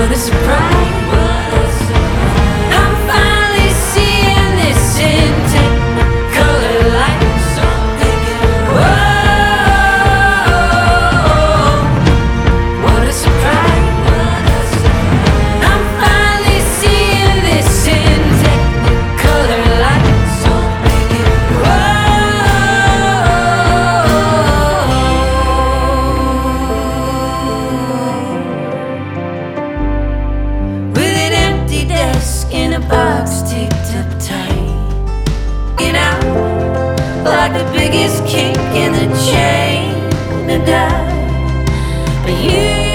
What a surprise. I'm finally seeing this in technicolor lights. So I'm thinking, whoa, what a surprise. I'm finally seeing this in technicolor lights. So I'm thinking, whoa. With an empty desk in a box taped up tight, get out like the biggest kink in the chain to die. But you